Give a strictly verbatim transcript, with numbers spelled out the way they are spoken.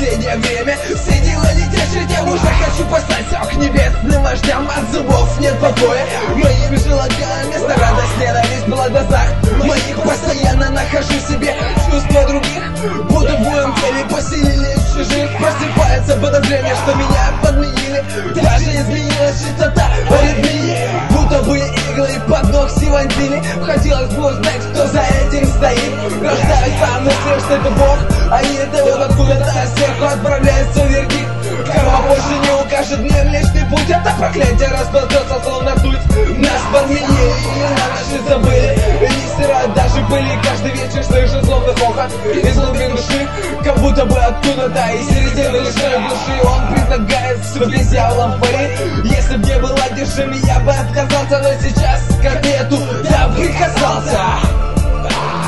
последнее время. Все дела летящие, я уже хочу послать все к небесным вождям. От зубов нет покоя моим желаниям, место радость, ненависть была в глазах моих. Постоянно нахожу в себе чувства других, будто в моем теле поселились чужих. Просыпается подозрение, что меня подменили, даже изменилась частота аритмии, будто бы иглы под ногти вонзили. Хотелось бы узнать, кто за этим стоит. Рождаюсь по мысли, что это Бог, а не это вот откуда-то сверху отправляется вердикт. Карма больше не укажет мне млечный путь. Это проклятие расползется, словно ртуть. Нас подменили и на наши забыли. Мистера даже были каждый вечер слышу злобный хохот из глубин души, как будто бы откуда-то из середины лишной души. Он предлагает вступить с дьяволом в пари. Если б не был одержим, я бы отказался, но сейчас к ответу я прикасался.